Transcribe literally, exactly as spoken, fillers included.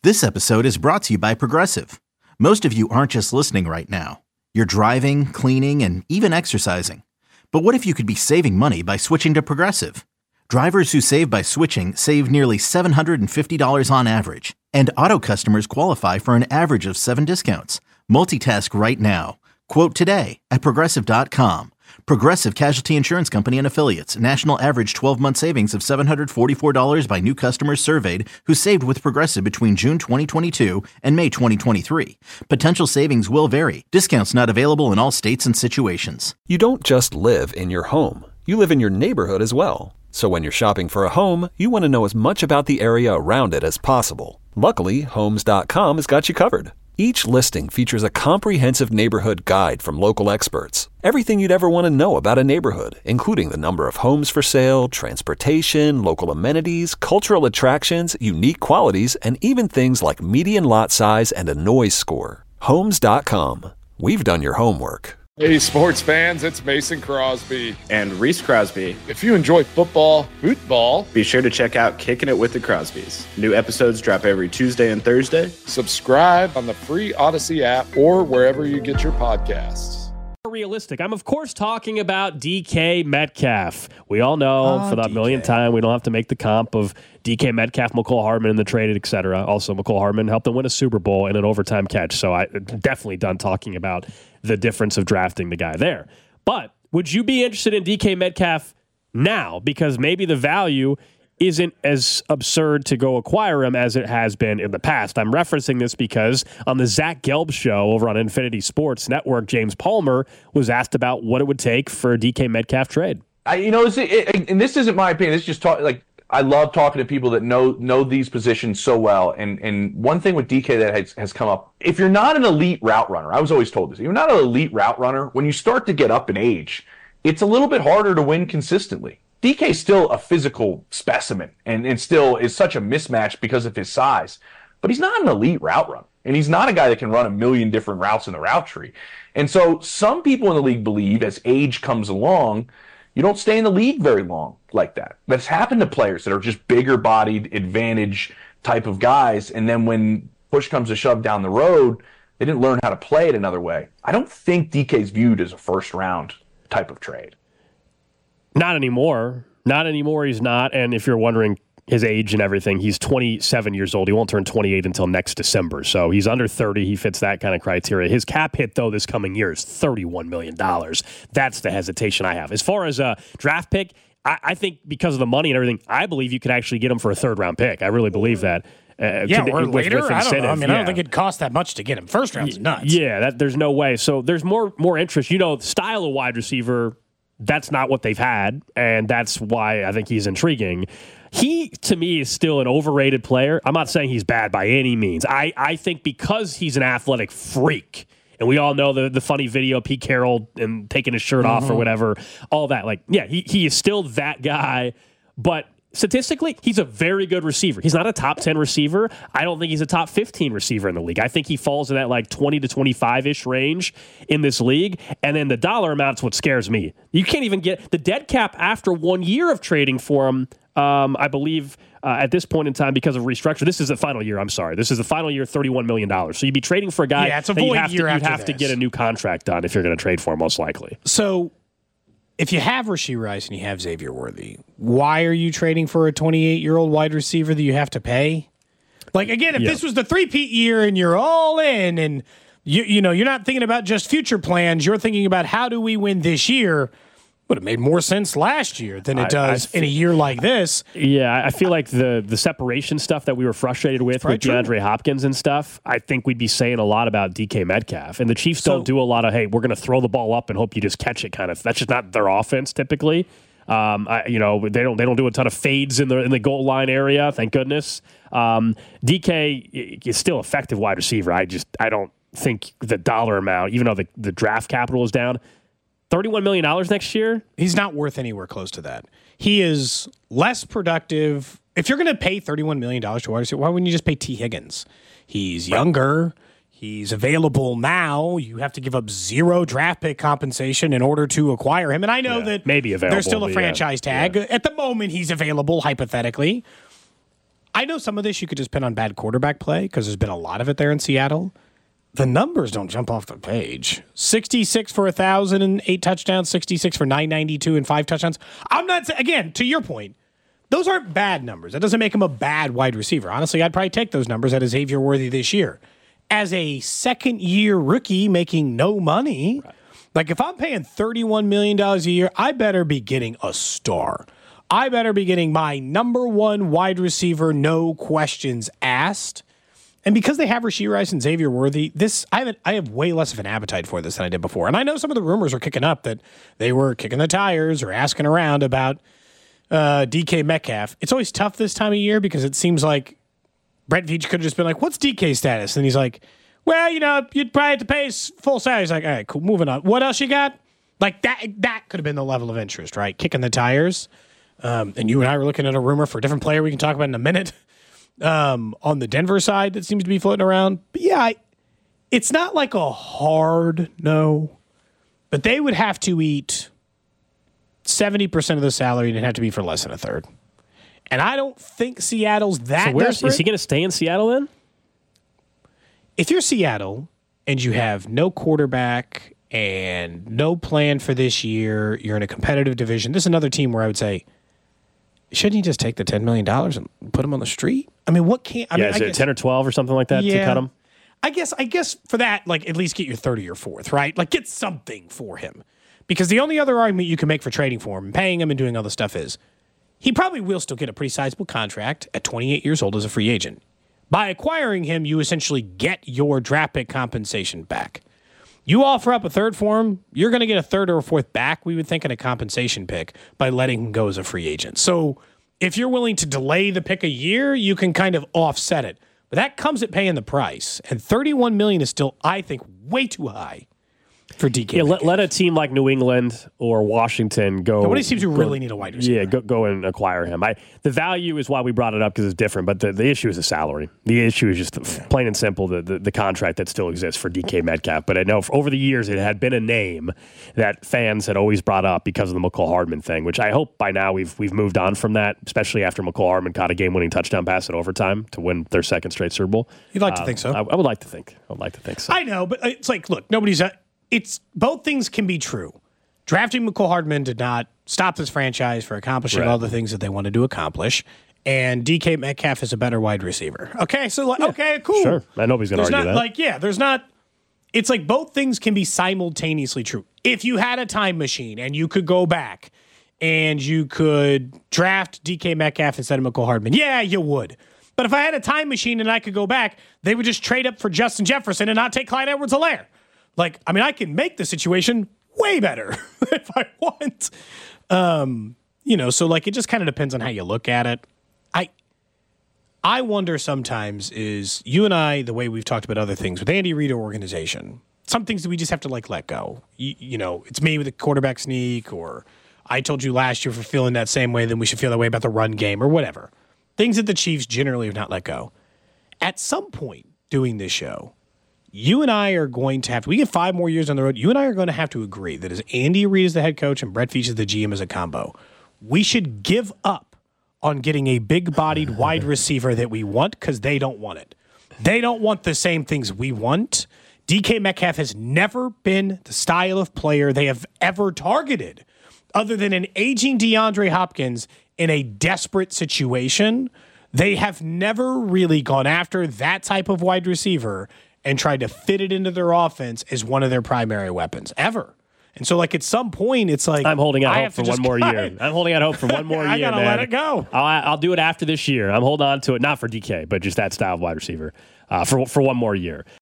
This episode is brought to you by Progressive. Most of you aren't just listening right now. You're driving, cleaning, and even exercising. But what if you could be saving money by switching to Progressive? Drivers who save by switching save nearly seven hundred fifty dollars on average. And auto customers qualify for an average of seven discounts. Multitask right now. Quote today at Progressive dot com. Progressive Casualty Insurance Company and Affiliates. National average twelve-month savings of seven hundred forty-four dollars by new customers surveyed who saved with Progressive between June twenty twenty-two and May twenty twenty-three. Potential savings will vary. Discounts not available in all states and situations. You don't just live in your home. You live in your neighborhood as well. So when you're shopping for a home, you want to know as much about the area around it as possible. Luckily, Homes dot com has got you covered. Each listing features a comprehensive neighborhood guide from local experts. Everything you'd ever want to know about a neighborhood, including the number of homes for sale, transportation, local amenities, cultural attractions, unique qualities, and even things like median lot size and a noise score. Homes dot com. We've done your homework. Hey, sports fans, it's Mason Crosby. And Reese Crosby. If you enjoy football, football, be sure to check out Kicking It with the Crosbys. New episodes drop every Tuesday and Thursday. Subscribe on the free Odyssey app or wherever you get your podcasts. Realistic. I'm, of course, talking about D K Metcalf. We all know oh, for that D K. Millionth time, we don't have to make the comp of D K Metcalf, McCole Hardman in the trade, et cetera. Also, McCole Hardman helped them win a Super Bowl in an overtime catch. So I'm definitely done talking about the difference of drafting the guy there. But would you be interested in D K Metcalf now? Because maybe the value isn't as absurd to go acquire him as it has been in the past. I'm referencing this because on the Zach Gelb show over on Infinity Sports Network, James Palmer was asked about what it would take for a D K Metcalf trade. I, you know, it's, it, and this isn't my opinion. This is just talk, like I love talking to people that know know these positions so well. And and one thing with D K that has, has come up, if you're not an elite route runner, I was always told this, if you're not an elite route runner, when you start to get up in age, it's a little bit harder to win consistently. D K's still a physical specimen and, and still is such a mismatch because of his size. But he's not an elite route runner. And he's not a guy that can run a million different routes in the route tree. And so some people in the league believe as age comes along, you don't stay in the league very long like that. That's happened to players that are just bigger bodied, advantage type of guys. And then when push comes to shove down the road, they didn't learn how to play it another way. I don't think D K's viewed as a first round type of trade. Not anymore. Not anymore, he's not. And if you're wondering his age and everything, he's twenty-seven years old. He won't turn twenty-eight until next December. So he's under thirty. He fits that kind of criteria. His cap hit, though, this coming year is thirty-one million dollars. That's the hesitation I have. As far as a draft pick, I, I think because of the money and everything, I believe you could actually get him for a third-round pick. I really believe that. Uh, yeah, or with, later. with I don't know. I mean, yeah. I don't think it'd cost that much to get him. First round's nuts. Yeah, that, there's no way. So there's more more interest. You know, the style of wide receiver, that's not what they've had, and that's why I think he's intriguing. He, to me, is still an overrated player. I'm not saying he's bad by any means. I, I think because he's an athletic freak, and we all know the, the funny video of Pete Carroll and taking his shirt mm-hmm. off or whatever, all that. Like, yeah, he, he is still that guy, but statistically, he's a very good receiver. He's not a top ten receiver. I don't think he's a top fifteen receiver in the league. I think he falls in that like twenty to twenty-five-ish range in this league. And then the dollar amount's what scares me. You can't even get the dead cap after one year of trading for him. Um, I believe uh, at this point in time, because of restructure, this is the final year. I'm sorry. This is the final year, thirty-one million dollars. So you'd be trading for a guy yeah, it's a that void you'd have, year to, you'd after have to this. get a new contract done if you're going to trade for him, most likely. So if you have Rashee Rice and you have Xavier Worthy, why are you trading for a twenty-eight-year-old wide receiver that you have to pay? Like, again, if yeah. this was the three-peat year and you're all in and, you you know, you're not thinking about just future plans, you're thinking about how do we win this year, would have made more sense last year than it does I, I feel, in a year like this. Yeah, I feel like the the separation stuff that we were frustrated with with DeAndre true. Hopkins and stuff, I think we'd be saying a lot about D K Metcalf. And the Chiefs so, don't do a lot of, hey, we're going to throw the ball up and hope you just catch it kind of. That's just not their offense typically. Um, I, you know, they don't they don't do a ton of fades in the in the goal line area, thank goodness. Um, D K is still effective wide receiver. I just I don't think the dollar amount, even though the, the draft capital is down, thirty-one million dollars next year? He's not worth anywhere close to that. He is less productive. If you're going to pay thirty-one million dollars to a wide receiver, why wouldn't you just pay T. Higgins? He's younger. He's available now. You have to give up zero draft pick compensation in order to acquire him. And I know yeah, that maybe available, there's still a franchise yeah, tag. Yeah. At the moment, he's available, hypothetically. I know some of this you could just pin on bad quarterback play because there's been a lot of it there in Seattle. The numbers don't jump off the page. sixty-six for one thousand and eight touchdowns, sixty-six for nine ninety-two and five touchdowns. I'm not saying, again, to your point, those aren't bad numbers. That doesn't make him a bad wide receiver. Honestly, I'd probably take those numbers at Xavier Worthy this year. As a second-year rookie making no money, right. Like if I'm paying thirty-one million dollars a year, I better be getting a star. I better be getting my number one wide receiver, no questions asked. And because they have Rashee Rice and Xavier Worthy, this I have I have way less of an appetite for this than I did before. And I know some of the rumors are kicking up that they were kicking the tires or asking around about uh, D K Metcalf. It's always tough this time of year because it seems like Brett Veach could have just been like, "What's D K's status?" And he's like, "Well, you know, you'd probably have to pay his full salary." He's like, "All right, cool, moving on. What else you got?" Like that that could have been the level of interest, right? Kicking the tires. Um, and you and I were looking at a rumor for a different player we can talk about in a minute. Um, on the Denver side that seems to be floating around. But yeah, I, it's not like a hard no, but they would have to eat seventy percent of the salary and it'd have to be for less than a third. And I don't think Seattle's that so where's, desperate. Is he going to stay in Seattle then? If you're Seattle and you have no quarterback and no plan for this year, you're in a competitive division. This is another team where I would say, shouldn't you just take the ten million dollars and put him on the street? I mean, what can't... I yeah, mean, is I it guess, ten or twelve or something like that yeah, to cut him? I guess I guess for that, like, at least get your thirty or fourth, right? Like, get something for him. Because the only other argument you can make for trading for him and paying him and doing all the stuff is he probably will still get a pretty sizable contract at twenty-eight years old as a free agent. By acquiring him, you essentially get your draft pick compensation back. You offer up a third for him, you're going to get a third or a fourth back, we would think, in a compensation pick by letting him go as a free agent. So if you're willing to delay the pick a year, you can kind of offset it. But that comes at paying the price. And thirty-one million dollars is still, I think, way too high for D K. Yeah, let, let a team like New England or Washington go. Nobody seems to go, really need a wide receiver. Yeah, go, go and acquire him. I, the value is why we brought it up because it's different, but the, the issue is the salary. The issue is just yeah. plain and simple the, the the contract that still exists for D K Metcalf. But I know for, over the years it had been a name that fans had always brought up because of the McCall Hardman thing, which I hope by now we've we've moved on from that, especially after McCall Hardman caught a game-winning touchdown pass in overtime to win their second straight Super Bowl. You'd like uh, to think so. I, I would like to think. I would like to think so. I know, but it's like, look, nobody's... Uh, It's both things can be true. Drafting McCall Hardman did not stop this franchise for accomplishing right. all the things that they wanted to accomplish. And D K Metcalf is a better wide receiver. Okay, so like, yeah, okay, cool. Sure, I know he's going to argue not, that. Like, yeah, there's not. It's like both things can be simultaneously true. If you had a time machine and you could go back and you could draft D K Metcalf instead of McCall Hardman, yeah, you would. But if I had a time machine and I could go back, they would just trade up for Justin Jefferson and not take Clyde Edwards-Helaire. Like, I mean, I can make the situation way better if I want. Um, you know, so like it just kind of depends on how you look at it. I I wonder sometimes is you and I, the way we've talked about other things with Andy Reid organization, some things that we just have to like let go. You, you know, it's me with a quarterback sneak, or I told you last year for feeling that same way, then we should feel that way about the run game or whatever. Things that the Chiefs generally have not let go. At some point doing this show, you and I are going to have to, we get five more years on the road, you and I are going to have to agree that as Andy Reid is the head coach and Brett Veach is the G M as a combo, we should give up on getting a big-bodied wide receiver that we want because they don't want it. They don't want the same things we want. D K Metcalf has never been the style of player they have ever targeted other than an aging DeAndre Hopkins in a desperate situation. They have never really gone after that type of wide receiver and tried to fit it into their offense as one of their primary weapons, ever. And so, like, at some point, it's like... I'm holding out I hope for one more year. I'm holding out hope for one more I year, gotta man. let it go. I'll, I'll do it after this year. I'm holding on to it, not for D K, but just that style of wide receiver, uh, for for one more year.